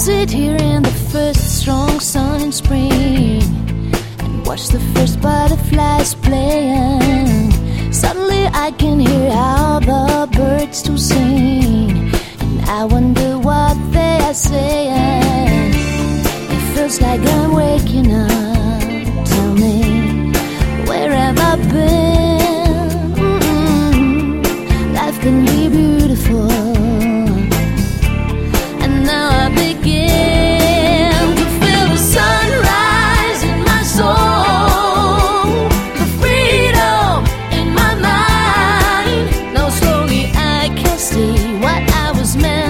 sit here in the first strong sun in spring and watch the first butterflies playing. Suddenly I can hear how the birds do sing, and I wonder what they are saying. It feels like I'm waking up. Tell me, where have I been? Life can be beautiful. What I was meant